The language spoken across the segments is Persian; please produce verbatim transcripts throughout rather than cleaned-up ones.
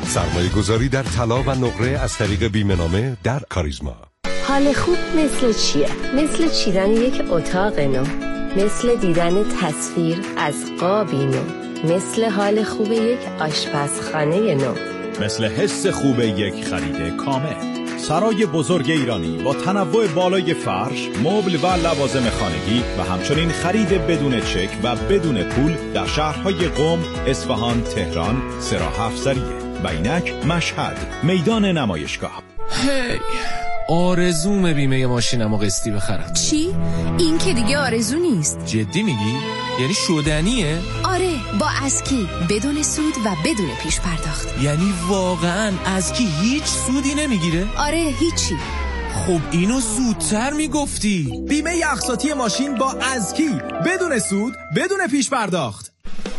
سرمایه گذاری در طلا و نقره از طریق بیمه نامه در کاریزما. حال خوب مثل چیه؟ مثل چیدن یک اتاق نو، مثل دیدن تصویر از قابی نو، مثل حال خوب یک آشپزخانه نو، مثل حس خوب یک خرید کامل. سرای بزرگ ایرانی با تنوع بالای فرش، مبل و لوازم خانگی و همچنین خرید بدون چک و بدون پول در شهرهای قم، اصفهان، تهران، سراح افزریه و اینک مشهد، میدان نمایشگاه. هی آرزوم بیمه ماشینمو قسطی بخرم. چی؟ این که دیگه آرزو نیست. جدی میگی؟ یعنی شدنیه؟ آره، با اسکی بدون سود و بدون پیش پرداخت. یعنی واقعا اسکی هیچ سودی نمیگیره؟ آره، هیچی. خب اینو زودتر میگفتی. بیمه اقساطی ماشین با اسکی بدون سود بدون پیش پرداخت.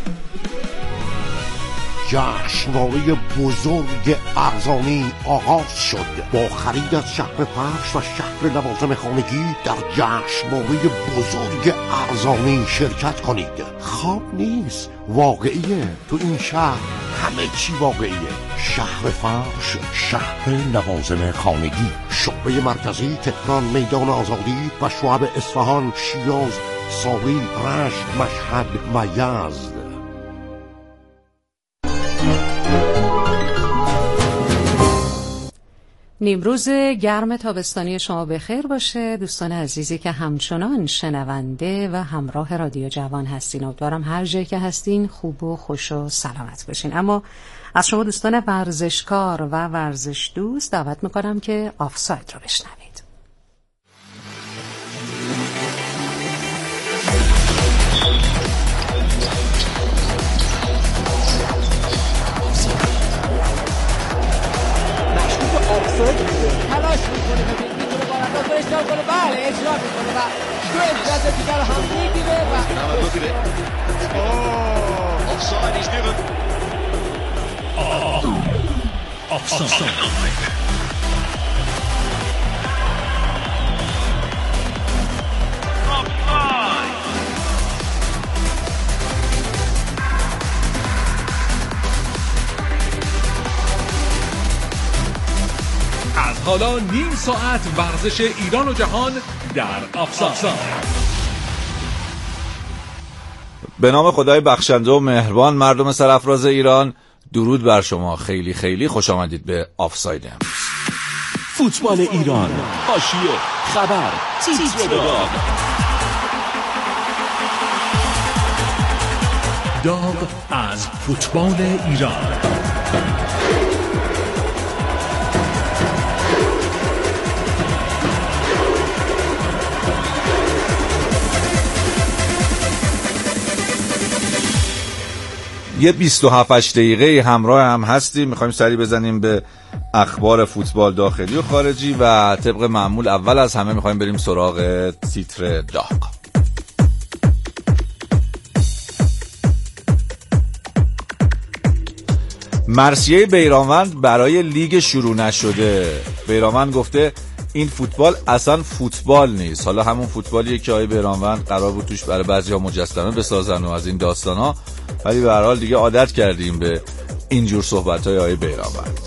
جشنواره بزرگ ارزانی آغاز شد. با خرید از شهر فرش و شهر لوازم خانگی در جشنواره بزرگ ارزانی شرکت کنید. خواب نیست، واقعیه. تو این شهر همه چی واقعیه. شهر فرش، شهر لوازم خانگی، شعبه مرکزی تهران، میدان آزادی و شعب اصفهان، شیراز، ساری، رشت، مشهد و یزد. نیمروز گرم تابستانی شما بخیر باشه دوستان عزیزی که همچنان شنونده و همراه رادیو جوان هستین. امیدوارم هر جایی که هستین خوب و خوش و سلامت باشین. اما از شما دوستان ورزشکار و ورزش دوست دعوت میکنم که آفساید رو بشنوید. تلاش میکنه ببین میتونه بارنداز رو اشترام کنه. بله اجرا میکنه و دو امتیاز دیگر رو هم میگیره و offside is given. Offside. حالا نیم ساعت ورزش ایران و جهان در آفساید. به نام خدای بخشنده و مهربان، مردم سرافراز ایران، درود بر شما. خیلی خیلی خوش آمدید به آفساید. فوتبال ایران، حاشیه، خبر، تیتر داغ. داغ از فوتبال ایران. یه بیست و هفت دقیقه همراه هم هستیم. میخوایم سری بزنیم به اخبار فوتبال داخلی و خارجی و طبق معمول اول از همه میخوایم بریم سراغ تیتر داغ. مرثیه بیرانوند برای لیگ شروع نشده. بیرانوند گفته این فوتبال اصلا فوتبال نیست. حالا همون فوتبالیه که آقای بیرانوند قرار بود توش برای بعضی‌ها مجسمه بسازن و از این داستانا، ولی به هر حال دیگه عادت کردیم به اینجور صحبت‌های آقای بیرانوند.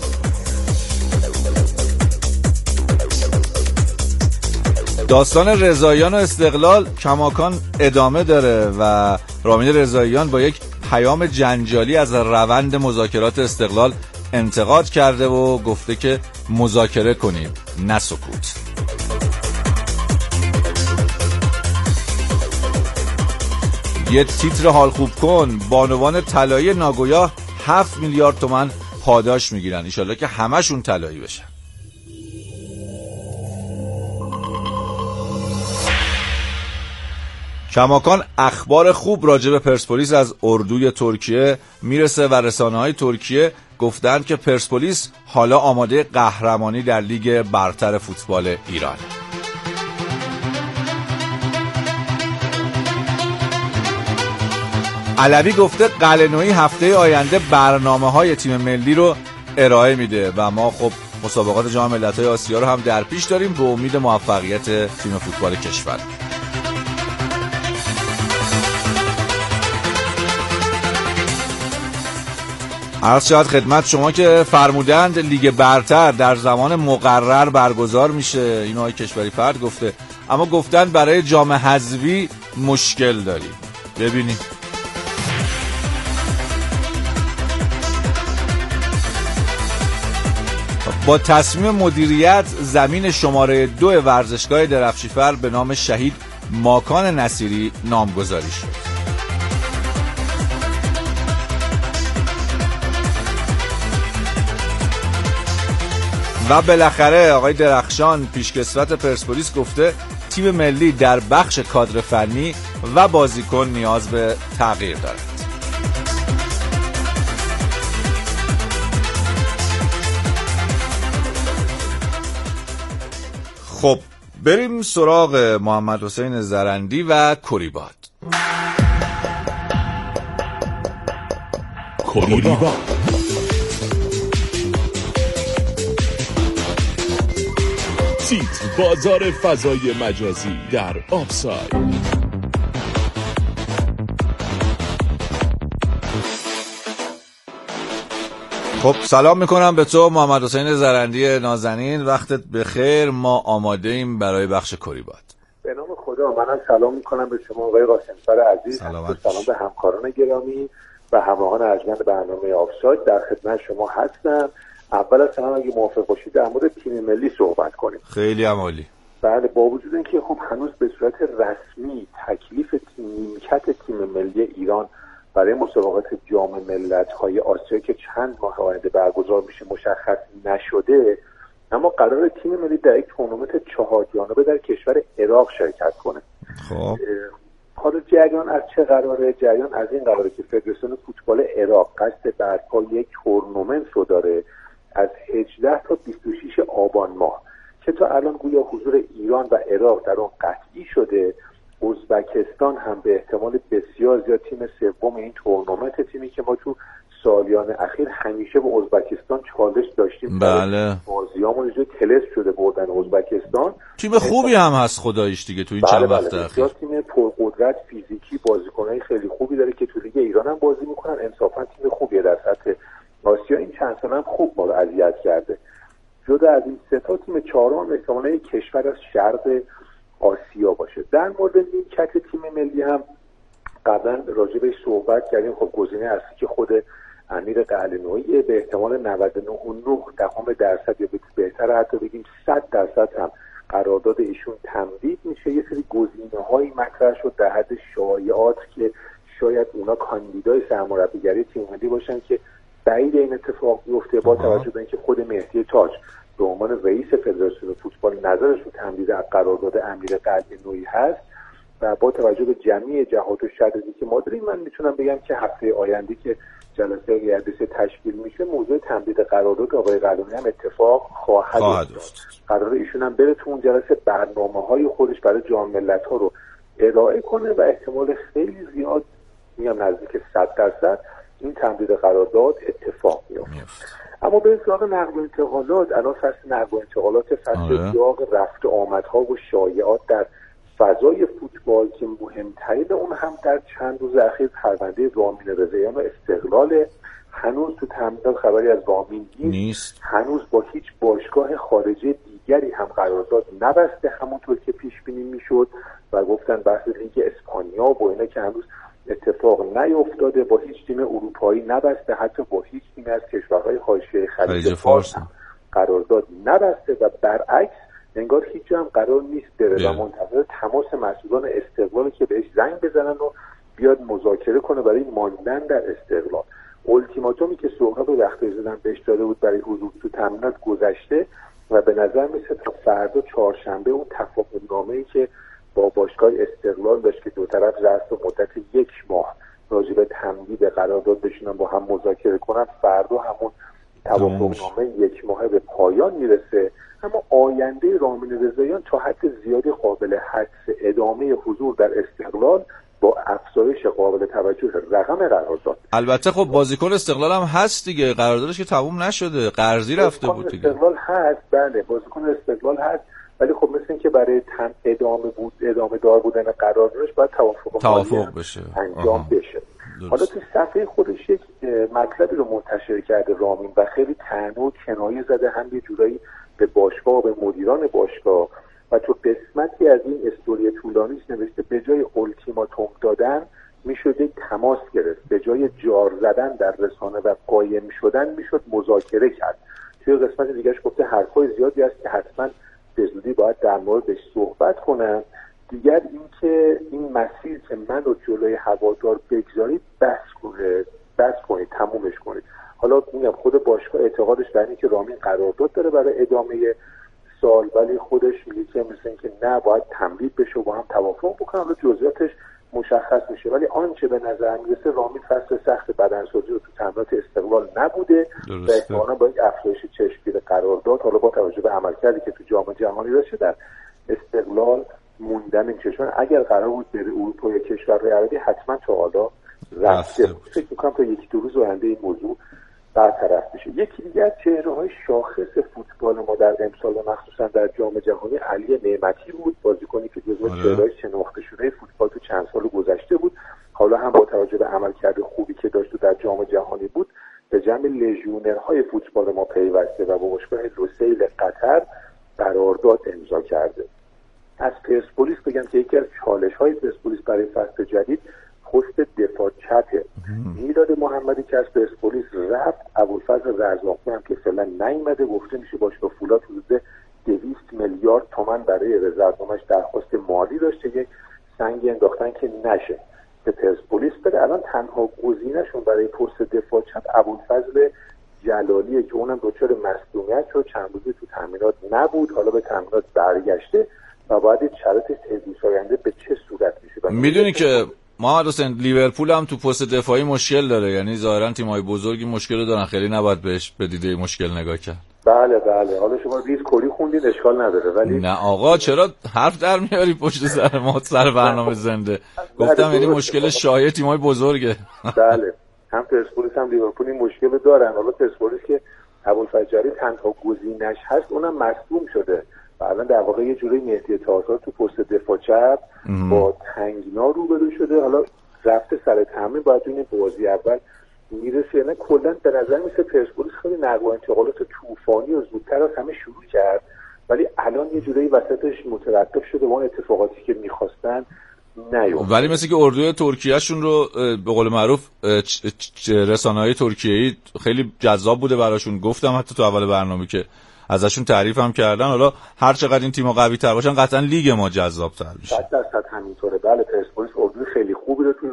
داستان رضاییان و استقلال کماکان ادامه داره و رامین رضاییان با یک پیام جنجالی از روند مذاکرات استقلال انتقاد کرده و گفته که مذاکره کنید نه سکوت. یه تیتر حال خوب کن، بانوان طلایی ناگویا هفت میلیارد تومان پاداش میگیرن. انشالله که همشون طلایی بشن. کماکان اخبار خوب راجع به پرسپولیس از اردوی ترکیه میرسه و رسانه‌های ترکیه گفتن که پرسپولیس حالا آماده قهرمانی در لیگ برتر فوتبال ایران. علوی گفته قلعه‌نویی هفته آینده برنامه‌های تیم ملی رو ارائه میده و ما خب مسابقات جام ملت‌های آسیا رو هم در پیش داریم به امید موفقیت تیم فوتبال کشور. عرض شد خدمت شما که فرمودند لیگ برتر در زمان مقرر برگزار میشه، اینو آقای کشوری فرد گفته، اما گفتن برای جام حذفی مشکل داریم. ببینیم با تصمیم مدیریت زمین شماره دو ورزشگاه درفشیفر به نام شهید ماکان نصیری نامگذاری شد. و بالاخره آقای درخشان پیشکسوت پرسپولیس گفته تیم ملی در بخش کادر فنی و بازیکن نیاز به تغییر دارد. خب بریم سراغ محمد حسین زرندی و کوریبات. کوریبات تیتر بازار فضای مجازی در آفساید. خب سلام میکنم به تو محمد حسین زرندی نازنین، وقتت بخیر. ما آماده ایم برای بخش کوریبات. به نام خدا منم سلام میکنم به شما آقای قاسم‌فر عزیز، سلام به همکاران گرامی و همراهان ارجمند برنامه آفساید. در خدمت شما هستم. اول از همه اگه موافق باشید در مورد تیم ملی صحبت کنیم. خیلی عالی. بله، با وجود اینکه خب هنوز به صورت رسمی تکلیف تیم نیمکت تیم ملی ایران برای مسابقات جام ملت‌های آسیا که چند ماه آینده برگزار میشه مشخص نشده، اما قرار تیم ملی در یک تورنمنت چهار جانبه در کشور عراق شرکت کنه. خب حالا جریان از چه قراره؟ جریان از این قراره که فدراسیون فوتبال عراق قصد برپای یک تورنمنت رو داره از هجده تا بیست و شش آبان ماه که تا الان گویا حضور ایران و عراق در اون قطعی شده. ازبکستان هم به احتمال بسیار زیاد تیم سوم این تورنمنت، تیمی که ما تو سالیان اخیر همیشه به ازبکستان چالش داشتیم. بله. بازیامون اینجا تلس شده بردن ازبکستان. تیم خوبی هم هست خداییش دیگه تو این چند بله وقت بله. اخیر. تیم پرقدرت فیزیکی، بازیکنای خیلی خوبی داره که تو لیگ ایران هم بازی میکنن. انصافا تیم خوبیه در سطح آسیا. این چند سال هم خوب ما رو اذیت کرده. جدا از این سه تا تیم چهارم احتمالاً یک کشور از شرق آسیا باشه. در مورد نیمکت تیم ملی هم قبلا راجع بهش صحبت کردیم. خب گزینه اصلی که خود امیر قلعه‌نویی به احتمال نود و نه و نه دهم درصد یا بهتر حتی بگیم صد درصد هم قرارداد ایشون تمدید میشه. یه سری گزینه‌هایی مطرح شد در حد شایعات که شاید اونا کاندیدای سرمربیگری تیم ملی باشن که بعید این اتفاق بیفته، با توجه به اینکه خود مهدی تاج به عنوان رئیس فدراسیون فوتبال نظرش رو تمدید قرارداد امیر قلعه‌نویی هست و با توجه به جمعی جهات و شرایطی که ما داریم، من میتونم بگم که هفته آینده که جلسه قیادت تشکیل میشه موضوع تمدید قرارداد آقای قلعه‌نویی هم اتفاق خواهد افتاد. قرار ایشون هم بره تو اون جلسه برنامه‌های خودش برای جام ملت‌ها رو ارائه کنه و احتمال خیلی زیاد میگم نزدیک صد درصد این تمدید قرارداد اتفاق میفته. اما به سراغ نقل و انتقالات، الان فصل نقل و انتقالات فصل داغ رفت و آمدها و شایعات در فضای فوتبال که مهمترین اون هم در چند روز اخیر پرونده رامین رضاییان و استقلال. هنوز تو تمدید خبری از رامین نیست. هنوز با هیچ باشگاه خارجی دیگری هم قرارداد نبسته همونطور که پیش بینی میشد و گفتن بحث لیگ اسپانیا و اینا که هنوز اتفاق نیفتاده. با هیچ تیم اروپایی نبسته، حتی با هیچ تیم از کشورهای حاشیه خلیج فارس هم قرارداد نبسته و برعکس انگار هیچ جا هم قرار نیست بره و منتظر تماس مسئولان استقلال که بهش زنگ بزنن و بیاد مذاکره کنه برای ماندن در استقلال. التیماتومی که سهراب وقتی زدن بهش داده بود برای حضور تو تمرینات گذشته و به نظر میسه تا فردا چهارشنبه اون تفاهم‌نامه‌ای که با باشگاه استقلال داشت که دو طرف ظرف مدت یک ماه راجع به تمدید قرارداد بشینن با هم مذاکره کنن، فردا همون توافقنامه یک ماهه به پایان میرسه. اما آینده رامین رضاییان تا حد زیادی قابل حدس ادامه حضور در استقلال با افزایش قابل توجه رقم قرارداد. البته خب بازیکن استقلال هم هست دیگه، قراردادش که تموم نشده، قرضی رفته بود دیگه. استقلال هست، بله بازیکن استقلال هست، ولی خب مثل این که برای ادامه بود ادامه دار بودن قراردادش باید توافق توافق بشه انجام آها. بشه. حالا تو صفحه خودش یک مطلبی رو منتشر کرده رامین و خیلی طعنه و کنایه زده، هم یه جورایی به باشگاه و به مدیران باشگاه، و تو قسمتی از این استوری طولانیش نوشته به جای التیماتوم دادن میشد یک تماس گرفت، به جای جار زدن در رسانه و قایم شدن میشد مذاکره کرد. توی قسمت دیگهش گفته حرفای زیادی هست که حتما به زودی باید در موردش صحبت کنم. دیگر اینکه این مسیر که من رو جلوی هوادار بگذارید بس کنید، بس کنید، تمومش کنید. حالا میگم خود باشگاه اعتقادش در اینه که رامین قرارداد داره برای ادامه سال، ولی خودش میگه که مثل اینکه نه باید تمدید بشه و با هم توافق بکنن. حالا جزئیاتش مشخص میشه، ولی آنچه به نظر میرسه رامین فصل سخت بدنسازی رو تو تمرینات استقلال نبوده و احتمالاً با یک افزایش چشمگیر قرارداد، حالا با توجه به عملکردی که تو جام جهانی داشته، در استقلال موندن این چشمان. اگر قرار بود بره اروپا یا کشورهای عربی حتما تا حالا رفته. فکر میکنم تا یکی دو روز آینده این موضوع برطرف بشه. یکی دیگر چهره‌های شاخص فوتبال ما در امسال و مخصوصا در جام جهانی علی نعمتی بود، بازیکنی که جزو چهره‌های شناخته شده فوتبال تو چند سال گذشته بود. حالا هم با توجه به عملکرد خوبی که داشت و در جام جهانی بود به جمع لژیونرهای فوتبال ما پیوسته و با باشگاه لوسیل قطر قرارداد امضا کرده. از پرسپولیس بگم که یکی از چالش‌های پرسپولیس برای فصل جدید پست دفاع چپه. میلاد محمدی که از پرسپولیس رفت، ابوالفضل رزاقی هم که فعلا نیومده، گفته میشه باشگاه فولاد حدود دویست میلیارد تومان برای رزرونمش درخواست مالی داشته، یک سنگی انداختن که نشه به پرسپولیس بده. الان تنها گزینه‌شون برای پست دفاع چپ ابوالفضل جلالیه که اونم دچار مصدومیت شد، چند روزی تو تمرینات نبود، حالا به تمرینات برگشته و باید شرط تدریس آینده به چه صورت میشه. میدونی که محمد حسین لیورپول هم تو پست دفاعی مشکل داره، یعنی ظاهرا تیم‌های بزرگی مشکل دارن، خیلی نباید بهش به دیده مشکل نگاه کرد. بله بله، حالا شما ریز کلی خوندین اشکال نداره، ولی نه آقا چرا حرف در میاری پشت سر ما سر برنامه زنده؟ گفتم یعنی مشکل شایع تیم‌های بزرگه. بله، هم پرسپولیس هم لیورپول این مشکل دارن. حالا پرسپولیس که ابوالفضل تنها گزینه‌اش هست، اونم مصدوم شده. الان در واقع یه جوری مهدی طاهر تو پست دفاع چپ با تنگنا روبرو شده. حالا رفته سر تمرین، باید این بازی اول میرسه. یعنی کلا به نظر میسه پرسپولیس خیلی نقل و انتقالات طوفانی و زودتر از همه شروع کرد، ولی الان یه جوری وسطش متوقف شده و اون اتفاقاتی که میخواستن نیومد. ولی مثل که اردوی ترکیه شون رو به قول معروف رسانه‌های ترکیه‌ای خیلی جذاب بوده براشون. گفتم حتی تو اول برنامه که ازشون تعریف هم کردن. حالا هر چقدر این تیم‌ها قوی‌تر باشن قطعاً لیگ ما جذاب‌تر میشه. صد درصد همینطوره. بله، پرسپولیس اردوی خیلی خوبی رو تو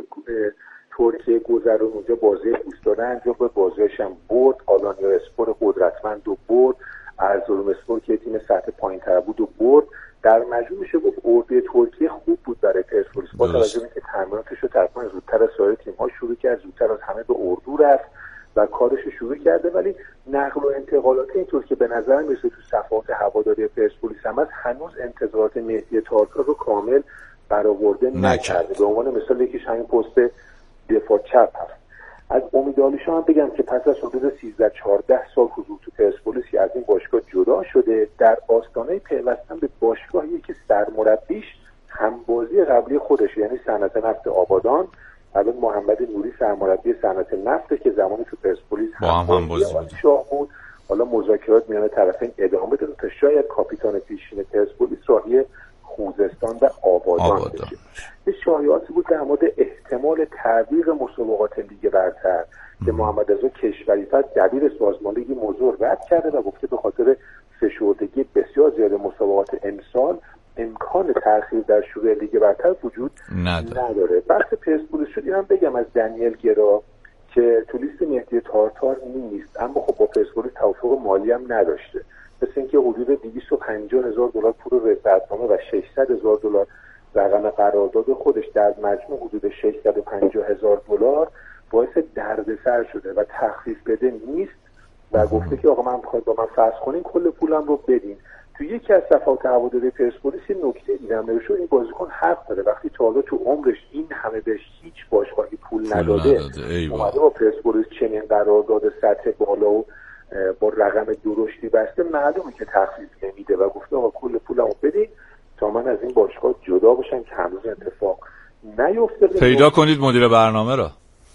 ترکیه گذرون، اونجا بازی دوستانه انجام داد، بازیش هم برد. آلانیا اسپور قدرتمند و برد، ارزروم اسپور که تیم سطح پایین‌تر بود و برد. در مجموع میشه گفت اردوی ترکیه خوب بود برای پرسپولیس، با توجه به اینکه تمریناتش رو تقریباً زودتر از سایر تیم‌ها شروع کرد، زودتر از همه به اردو رفت و کارش شروع کرده. ولی نقل و انتقالات اینطور که به نظر میرسه تو صفحات هواداری پرسپولیس هم از هنوز انتظارات مهدی طاهر رو کامل برآورده نکرده. به عنوان مثال یکیش همین پست دفاع چپ هست. از امید علیشان هم بگم که پس از حدود سیزده چهارده سال حضور تو پرسپولیس از این باشگاه جدا شده، در آستانه پیوستن به باشگاهی که سرمربیش همبازی قبلی خودش، یعنی صنعت نفت آبادان. الان محمد نوری سرمربی صنعت نفت که زمانی تو پرسپولیس هم بازی شاه بود. حالا مذاکرات میان طرفین ادامه داره تا شاید کاپیتان پیشین پرسپولیس راهی خوزستان و آبادان بشه. یه شایعاتی بود در مورد احتمال تعویق مسابقات لیگ برتر که محمد رضا کشوری‌فر دبیر سازمان لیگ موضوع رد کرده و گفته به خاطر فشردگی بسیار زیاد مسابقات امسال امکان تأخیر در شروع لیگ برتر وجود نداره. نداره. بحث پرسپولیس شد. اینم بگم از دنیل گرا که تو لیست مهدی طاهر نیست، اما خب با پرسپولیس توافق مالی هم نداشته. مثل اینکه حدود دویست و پنجاه هزار دلار پول رضایتنامه و ششصد هزار دلار رقم قرارداد خودش، در مجموع حدود ششصد و پنجاه هزار دلار باعث دردسر شده و تخفیف بده نیست و گفته که آقا من میخواد با من فسخ کنین، کل پولم رو بدین. تو یکی از صفحات هواداری پرسپولیس این نکته دیدم نوشته این بازیکن حق داره، وقتی تا حالا تو عمرش این همه بهش هیچ باشگاهی پول, پول نداده, نداده. اومده با پرسپولیس چنین قرارداد سطح بالا و با رقم درشتی بسته، معلومه که تخفیف نمیده و گفته آقا کل پولمو بدین تا من از این باشگاه جدا بشم که هنوز اتفاق نیفتاده. پیدا کنید مدیر برنامه را.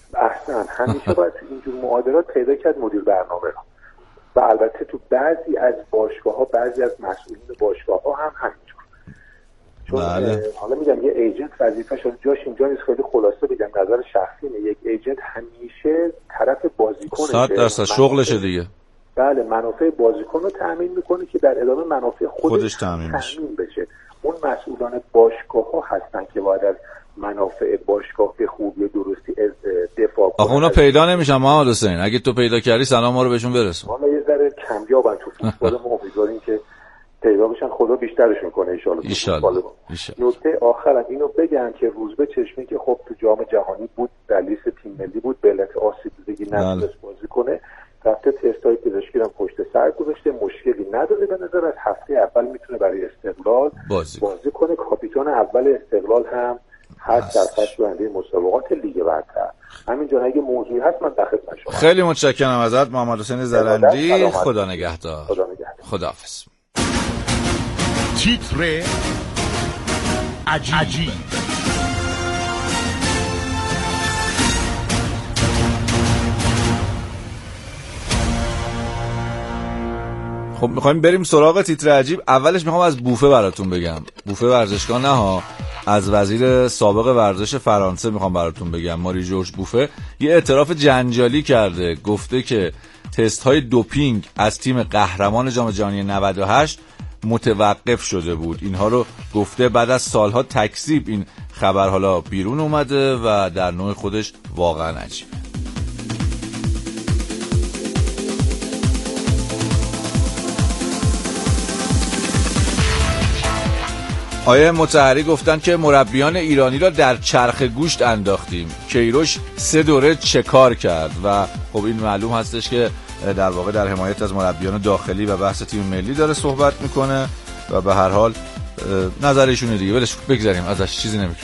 احسن همیشه باید اینجور معادلات پیدا کرد مدیر برنامه را و البته تو بعضی از باشگاه ها بعضی از مسئولین باشگاه ها هم همینجور. چون بله. حالا میگم یه ایجنت وظیفه شده جاش اینجا نیست، خیلی خلاصه بگم نظر شخصی اینه، یک ایجنت همیشه طرف بازیکنشه، صد درصد شغلشه دیگه. بله منافع بازیکن رو تامین میکنه که در ادامه منافع خودش, خودش تامین بشه. اون مسئولان باشگاه ها هستن که باید از منافع باشگاه به خوبی درستی دفاع کنن. آخه اونا پیدا نمیشن محمد حسین، اگه تو پیدا کردی سلام ما رو بهشون برسون. حالا یه ذره کمیابن تو فوتبال ما، امیدواریم که پیدا بشن، خدا بیشترشون کنه ان شاء الله. نکته آخرم اینو بگم که روزبه چشمی که خب تو جام جهانی بود در لیست تیم ملی بود به علت آسیب دیدگی نتونست بازی کنه، رفته تستای پزشکی هم پشت سر گذاشته، مشکلی نداره، به نظر از هفته اول میتونه برای استقلال بازی, بازی کنه. کاپیتان اول استقلال هم هست در فصل بندی مسابقات لیگ برتر. همینجا اگه موضوعی هست من در خدمت شما. خیلی متشکرم ازت محمد حسین زرندی. خدا نگهدار. خدا نگهدار. خداحافظ. تیتر عجیب. خب میخوایم بریم سراغ تیتر عجیب. اولش میخوام از بوفه براتون بگم. بوفه ورزشگاه نه ها، از وزیر سابق ورزش فرانسه میخوام براتون بگم. ماری جورج بوفه یه اعتراف جنجالی کرده، گفته که تست های دوپینگ از تیم قهرمان جام جهانی نود و هشت متوقف شده بود. اینها رو گفته بعد از سالها تکذیب این خبر حالا بیرون اومده و در نوع خودش واقعا عجیبه. آیه مطهری گفتن که مربیان ایرانی را در چرخ گوشت انداختیم. کیروش سه دوره چه کار کرد و خب این معلوم هستش که در واقع در حمایت از مربیان داخلی و بحث تیم ملی داره صحبت میکنه و به هر حال نظر ایشونه دیگه، ولش بگذاریم ازش، چیزی نمیگه.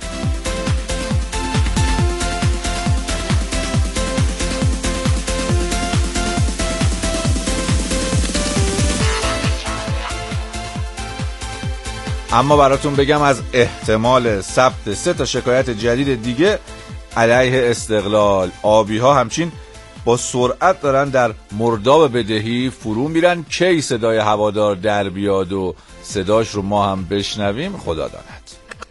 اما براتون بگم از احتمال ثبت سه تا شکایت جدید دیگه علیه استقلال. آبی ها همچین با سرعت دارن در مرداب بدهی فرو میرن. کی صدای هوادار در بیاد و صداش رو ما هم بشنویم خدا داند.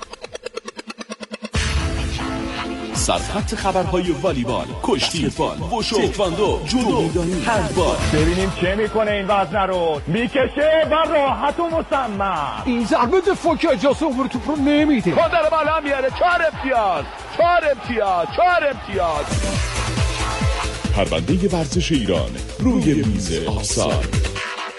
سرخط خبرهای والیبال، کشتی فال، وشو، تکواندو، جودو میدانی، هندبال. ببینیم چه میکنه این وزنه رو، میکشه و راحت و مصمم. این ضربه دفاع که اجازه عمر توپ رو نمیده. خودر بالا میاره. چهار امتیاز چهار امتیاز چهار امتیاز. پرونده ورزش ایران روی میز آفساید.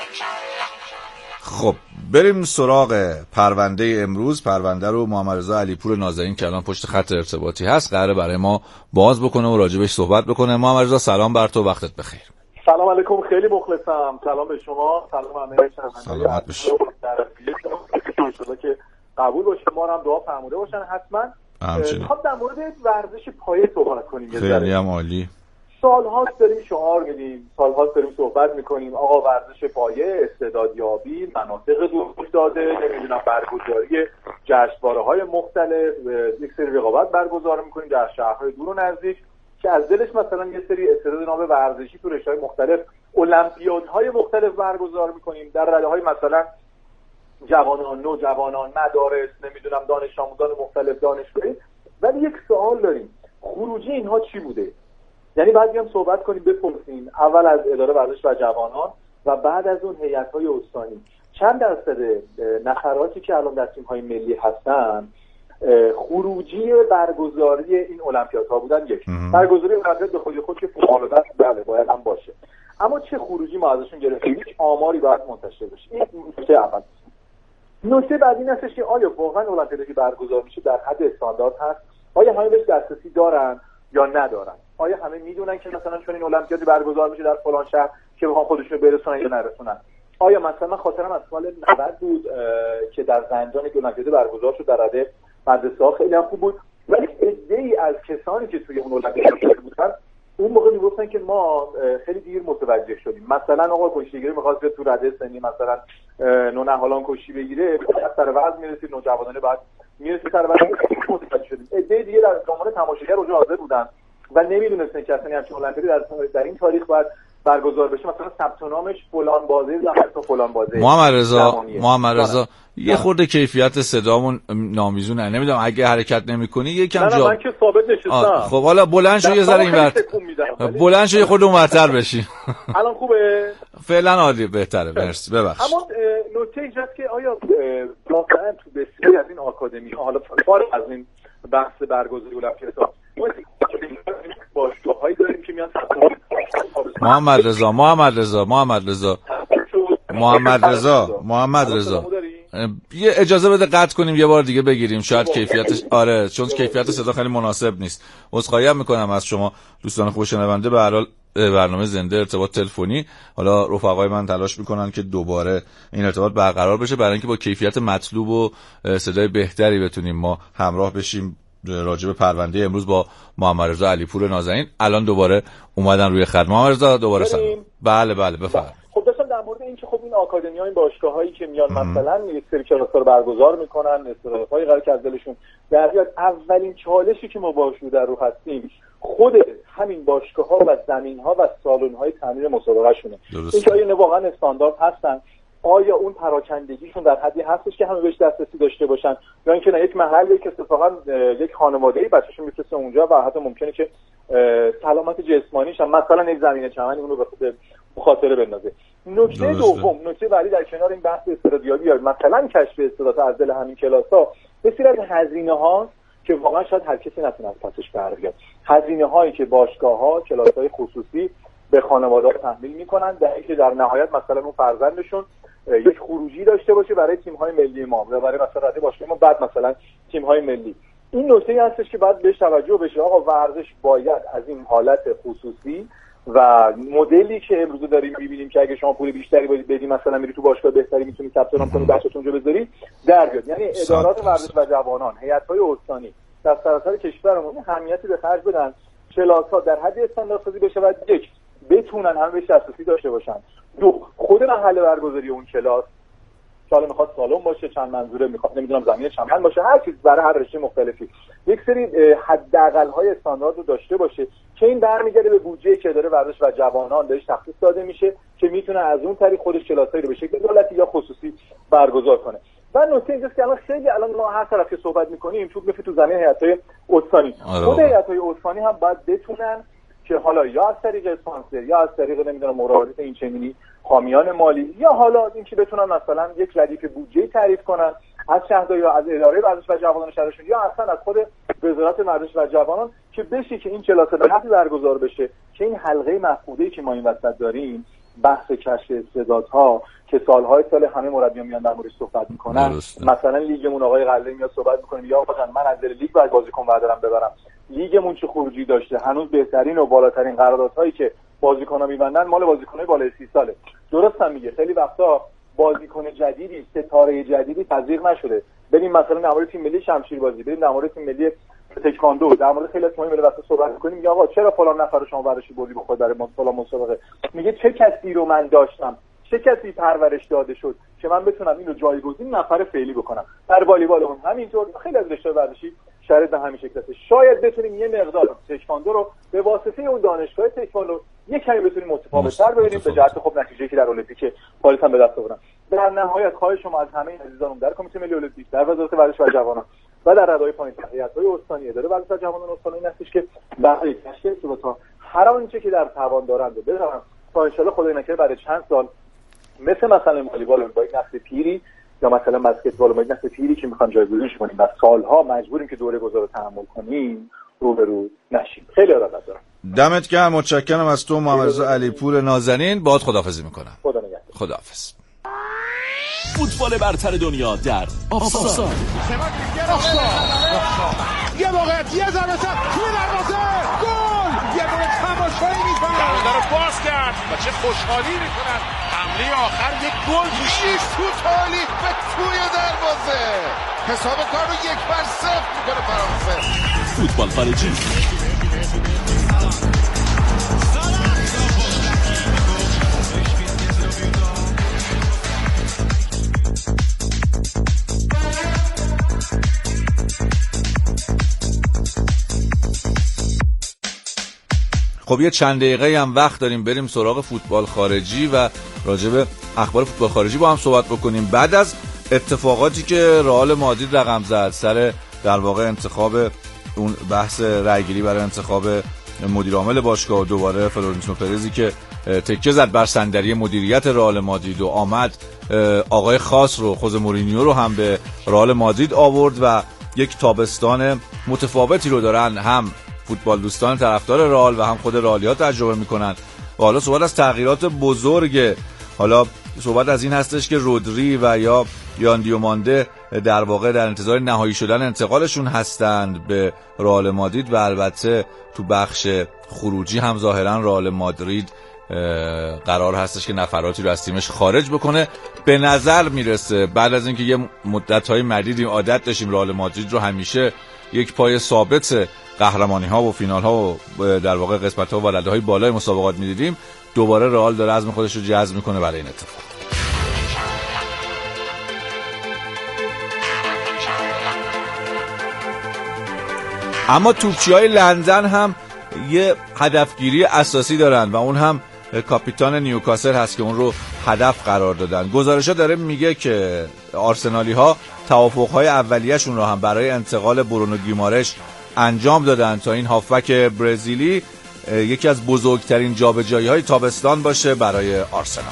خب بریم سراغ پرونده امروز. پرونده رو محمد رضا علیپور نازنین که الان پشت خط ارتباطی هست قراره برای ما باز بکنه و راجبش صحبت بکنه. محمد رضا سلام بر تو، وقتت بخیر. سلام علیکم، خیلی مخلصم. سلام به شما، سلام همه شنوندگان. سلامت باشی. ان که قبول باشه، ما هم دعا فرموده باشن حتما. میخوام در مورد ورزش پایه صحبت کنیم. خیلی هم عالی. سال‌هاست داریم شعار میدیم، سال‌هاست داریم صحبت میکنیم آقا ورزش پایه، استعدادیابی، مناطق دور افتاده، نمیدونم برگزاری جشنواره‌های مختلف، یک سری رقابت برگزار میکنیم در شهرهای دور و نزدیک که از دلش مثلا یه سری استعداد نام ورزشی تو رشته‌های مختلف، المپیادهای مختلف برگزار میکنیم در رده‌های مثلا جوانان، نوجوانان، مدارس، نمیدونم دانش آموزان مختلف، دانشگاهی. ولی یک سوال داریم، خروجی اینها چی بوده؟ یعنی بعد هم صحبت کنیم، بپرسیم اول از اداره ورزش و جوانان و بعد از اون هیئت‌های استانی چند درصد نفراتی که الان در تیم‌های ملی هستن خروجی برگزاری این المپیادها بودن. یک برگزاری المپیاد به خودی خود که فوق‌العاده است، بله باید هم باشه، اما چه خروجی ما ازشون گرفتیم؟ هیچ آماری باید منتشر بشه. این نکته اول. نکته بعدی این هستش که آیا واقعا المپیادی که برگزار میشه در حد استاندارد هست؟ آیا همه بهش دسترسی دارن یا ندارن؟ آیا همه میدونن که مثلا چون این المپیادی برگزار میشه در فلان شهر که بخوام خودشونو برسونن یا نرسونن؟ آیا مثلا من خاطرم از سال نود بود که در زنجان که المپیادی برگزار شد در رده مدرسه‌ها خیلی هم خوب بود، ولی عده‌ای از کسانی که توی اون المپیاد بودن اون موقع میگفتن که ما خیلی دیر متوجه شدیم. مثلا آقا کشتیگیری می‌خواست تو رده سنی مثلا نونهالان کشتی بگیره، از سر وزن میرسید، نوجوانانه بعد میرسید سر وزن، متوجه شدیم. عده دیگه در زمان تماشاگر اونجا حاضر بودن و نمیدونستن که اصلا همچین المپیادی در در این تاریخ باید برگزار بشه، مثلا ثبت نامش فلان بازه زمان تا فلان بازه. محمد رضا محمد رضا یه خورده کیفیت صدامون نامیزونه، نمیدونم اگه حرکت نمی‌کنی یکم جا. نه من که ثابت نشستم. خب حالا بلند شو یه ذره اینور. بلند شو یه خورده اونورتر بشی. الان خوبه؟ فعلا عالی، بهتره. مرسی، ببخش. اما نکته اینجاست که آیا واقعا تو بسیاری از این آکادمی‌ها، حالا فارغ از این بحث برگزاری المپیادها، باشگاه‌هایی داریم که میان محمد رضا محمد رضا محمد رضا محمد رضا محمد رضا یه اجازه بده قطع کنیم یه بار دیگه بگیریم، شاید کیفیتش آره چون کیفیت صدا خیلی مناسب نیست. عذرخواهی هم میکنم از شما دوستان خوب شنونده. به هر حال برنامه زنده ارتباط تلفنی، حالا رفقای من تلاش میکنن که دوباره این ارتباط برقرار بشه برای اینکه با کیفیت مطلوب و صدای بهتری بتونیم ما همراه بشیم راجع به پرونده امروز با محمد رضا علیپور نازنین. الان دوباره اومدن روی خط. محمد رضا دوباره سلام. بله بله بفرمایید. خب داشتم در مورد این که خب این آکادمی‌ها، این باشگاه‌هایی که میان مثلا یک سری کلاس‌ها رو برگزار میکنن، استراتژی‌های قرار که از دلشون در بیاد، اولین چالشی که ما باهاش در رو هستیم خود همین باشگاه‌ها و زمین‌ها و سالن‌های تمرین مسابقه‌شونه. این که آیا واقعا استاندارد هستن؟ آیا اون پراکندگیشون در حدی هستش که همه بهش دسترسی داشته باشن، یا اینکه نه یک محلی که اتفاقا یک خانواده‌ای بچه‌شون میفرسته اونجا و حتی ممکنه که سلامت جسمانیش هم مثلا یک زمینه چمنی اونو به مخاطره بندازه. نکته دوم، نکته بعدی در کنار این بحث استعدادیابی یا مثلا کشف استعداد از دل همین کلاس‌ها، بسیار از هزینه‌ها که واقعا شاید هر کسی نتونه از پسش بر بیاد، هزینه‌هایی که باشگاه‌ها، کلاس‌های خصوصی به خانواده‌ها تحمیل می‌کنن در اینکه در نهایت مثلا اون فرزندشون یک خروجی داشته باشه برای تیم‌های ملی ما یا برای مثلا رده باشگاه ما، بعد مثلا تیم‌های ملی. این نکته هستش که باید بهش توجه بشه. آقا ورزش باید از این حالت خصوصی و مدلی که امروز داریم می‌بینیم که اگه شما پول بیشتری بدی مثلا میری تو باشگاه بهتری میتونی ثبت نام کنی بچه‌تون اونجا بذاری در بیاد. یعنی ادارات ورزش و جوانان، هیئت‌های استانی در سراسر کشورمون اهمیتی به خرج بدن کلاس‌ها در حد استانداردسازی بشه و یک بتونن همه بهش دسترسی داشته باشن. دو خود محل برگزاری اون کلاس، حالا میخواد سالن باشه، چند منظوره، میخواد نمیدونم زمین چمن باشه، هر چیز برای هر رشته مختلفی یک سری حداقل‌های استاندارد رو داشته باشه که این برمیگرده به بودجه‌ای که اداره ورزش و جوانان بهش تخصیص داده میشه که میتونه از اون طریق خودش کلاسایی رو به شکل دولتی یا خصوصی برگزار کنه. و نکته اینجاست که الان خیلی الان ما هر طرف که صحبت می‌کنیم تو میفته تو زمین هیئت‌های استانی، خود هیئت‌های استانی هم باید بتونن که حالا یا از طریق اسپانسر یا از طریق نمیدونم مراودات این چنینی حامیان مالی یا حالا اینکه بتونن مثلا یک ردیف بودجه تعریف کنن از شهرداری یا از اداره ورزش و جوانان شهرشون یا اصلا از خود وزارت ورزش و جوانان که بشه که این کلاس به نحوی برگزار بشه که این حلقه مفقوده‌ای که ما این وسط داریم، بحث کشف استعدادها که سالهای سال همه مربیان میان در موردش صحبت میکنن، مثلا لیگمون آقای قلعه‌ای میاد صحبت میکنه یا آقا جان من از دل لیگ باید بازیکن بردارم ببرم، لیگمون چه خروجی داشته، هنوز بهترین و بالاترین قراردادهایی که بازیکن‌ها می‌بندن مال بازیکن‌های بالای سی ساله. درست هم میگه، خیلی وقتا بازیکن جدیدی، ستاره جدیدی تزریق نشده. بریم مثلا در مورد تیم ملی شمشیربازی، بریم در مورد تیم ملی تکواندو، در مورد خیلی از مهم وقتا صحبت کنیم، میگه آقا چرا فلان نفر رو شما برداشتی بردی بخود برای فلان مسابقه؟ میگه چه کسی رو من داشتم، چه کسی پرورش داده شد که من بتونم اینو جایگزین نفر فعلی بکنم. در والیبال هم همینطور، خیلی از رشته ورزشی شرایط به همین شکل هست. شاید بتونیم یه مقدار تکواندو رو به واسطه اون دانشگاه تکواندو یه کمی بتونیم متفاوت‌تر ببینیم به جهت خب نتیجه‌ای که در المپیک پاریس هم به دست آوردن. در نهایت خواهش شما از همه عزیزانم در کمیته ملی المپیک، در وزارت ورزش و جوانان و در رده‌های پایین هیئت‌های استانی، اداره ورزش و جوانان استانی این هستش که برای تشکیل استعدادها هر آنچه که در توان دارند رو بذارن تا ان شاءالله خدای نکرده بعد چند سال مثل مثلا والیبال با یک نسل پیری یا مثلا بسکتبال با یک نسل پیری که میخوان جایگزینش کنیم و سالها مجبوریم که دوره گذار رو تحمل کنیم روبرو نشیم. خیلی ارادت دارم. دمت گرم، متشکرم از تو محمد رضا علیپور نازنین. باهات خداحافظی میکنم. خدا نگهدار. خداحافظ. فوتبال برتر دنیا در آفساید. یه موقعیت یه ضربه توی دروازه گل، یه گل تماشایی میکنن، دروازه رو باز کرد و چه خوشحالی میکنن. حمله آخر یک گل میشیش تو تالی به توی دروازه، حساب کار رو یک بر صفر میکنه فرانسه. فوتبال خارجی. خب یه چند دقیقه هم وقت داریم بریم سراغ فوتبال خارجی و راجع به اخبار فوتبال خارجی با هم صحبت بکنیم. بعد از اتفاقاتی که رئال مادرید رقم زد سر در واقع انتخاب اون بحث رأیگیری برای انتخاب مدیر عامل باشگاه، دوباره فلورنتینو پرزی که تکیه زد بر صندلی مدیریت رئال مادرید و آمد آقای خاص رو، خوزه مورینیو رو هم به رئال مادرید آورد و یک تابستان متفاوتی رو دارن هم فوتبال دوستان طرفدار رئال و هم خود رئالیا تجربه میکنن. و حالا صحبت از تغییرات بزرگ، حالا صحبت از این هستش که رودری و یا یان دیومانده در واقع در انتظار نهایی شدن انتقالشون هستند به رئال مادرید و البته تو بخش خروجی هم ظاهرا رئال مادرید قرار هستش که نفراتی رو از تیمش خارج بکنه. به نظر میرسه بعد از اینکه یه مدت‌های مدیدی عادت داشتیم رئال مادرید رو همیشه یک پای ثابت قهرمانی‌ها و فینال‌ها و در واقع قسمت‌ها و رده‌های بالای مسابقات می‌دیدیم، دوباره رئال داره عزم خودش رو جذب می‌کنه برای این اتفاق. اما توپچی‌های لندن هم یه هدفگیری اساسی دارن و اون هم کاپیتان نیوکاسل هست که اون رو هدف قرار دادن. گزارش‌ها داره میگه که آرسنالی‌ها توافق‌های اولیه‌شون رو هم برای انتقال برونو گیمارش انجام دادن تا این هافبک برزیلی یکی از بزرگترین جابجایی‌های تابستان باشه برای آرسنال.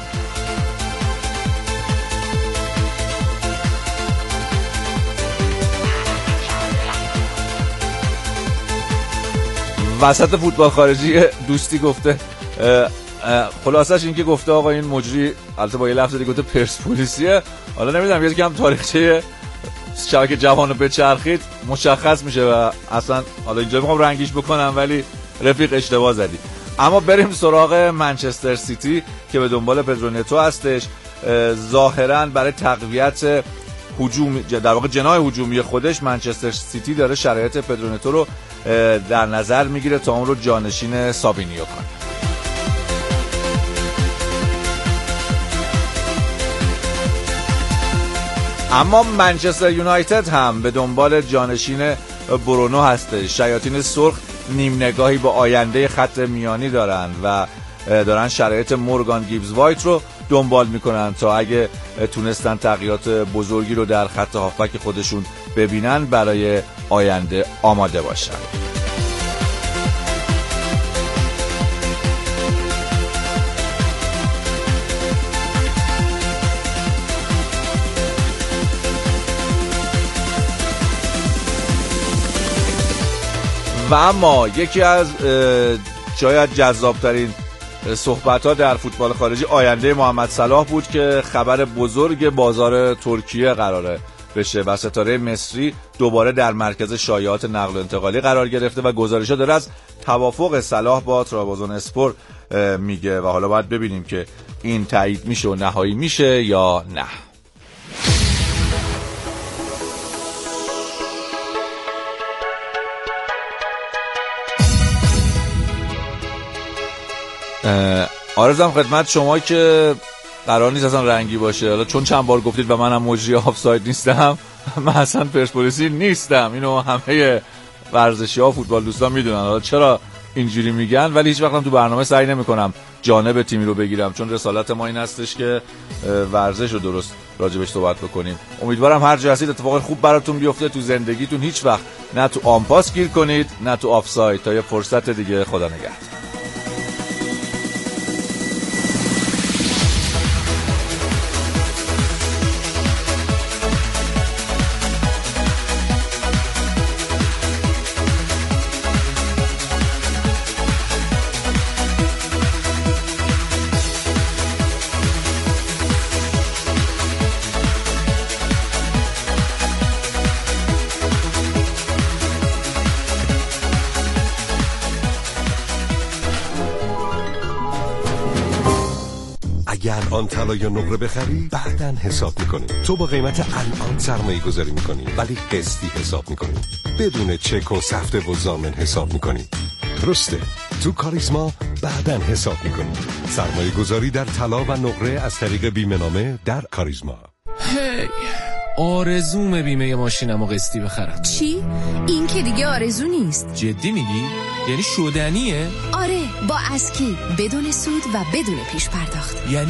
وسط فوتبال خارجی دوستی گفته خلاصش این که گفته آقا این مجری، البته با یه لفظ دیگه گفته پرسپولیسیه، حالا نمیدونم یه کم تاریخچه شبکه جوانو بچرخید مشخص میشه و اصلا حالا اینجا میخوام رنگیش بکنم ولی رفیق اشتباه زدی. اما بریم سراغ منچستر سیتی که به دنبال پدرو نتو هستش. ظاهرا برای تقویت هجوم در واقع جناح هجومی خودش منچستر سیتی داره شرایط پدرو نتو رو در نظر میگیره تا اون رو جانشین سابینیو کنه. اما منچستر یونایتد هم به دنبال جانشین برونو هسته. شیاطین سرخ نیم نگاهی به آینده خط میانی دارن و دارن شرایط مورگان گیبز وایت رو دنبال میکنن تا اگه تونستن تغییرات بزرگی رو در خط هافبک خودشون ببینن برای آینده آماده باشن. و اما یکی از شاید جذابترین صحبت‌ها در فوتبال خارجی آینده محمد صلاح بود که خبر بزرگ بازار ترکیه قراره بشه و ستاره مصری دوباره در مرکز شایعات نقل و انتقالی قرار گرفته و گزارش‌ها داره از توافق صلاح با ترابزوناسپور میگه و حالا باید ببینیم که این تایید میشه و نهایی میشه یا نه. آرزم خدمت شما که قرار نیست اصلا رنگی باشه، حالا چون چند بار گفتید و منم مجری آفساید نیستم، من اصلا پرسپولیسی نیستم، اینو همه ورزشی ها فوتبال دوستان میدونن. حالا چرا اینجوری میگن ولی هیچ وقتم تو برنامه سعی نمیکنم جانب تیمی رو بگیرم، چون رسالت ما این هستش که ورزش رو درست راجبش صحبت بکنیم. امیدوارم هر جا هستید اتفاق خوب براتون بیفته تو زندگیتون، هیچ وقت نه تو آنپاس گیر کنید نه تو آفساید. تا یه فرصت دیگه، خدا نگهدار. اگر آن طلا یا نقره بخری بعداً حساب میکنی. تو با قیمت الان سرمایه گذاری میکنی ولی قسطی حساب میکنی، بدون چک و سفته و ضامن حساب میکنی. درسته، تو کاریزما بعداً حساب میکنی. سرمایه گذاری در طلا و نقره از طریق بیمه نامه در کاریزما. هی آرزوم بیمه ماشینمو قسطی بخرم. چی؟ این که دیگه آرزو نیست. جدی میگی؟ یعنی شدنیه؟ آره، با اسکی بدون سود و بدون پیش پرداخت. یعنی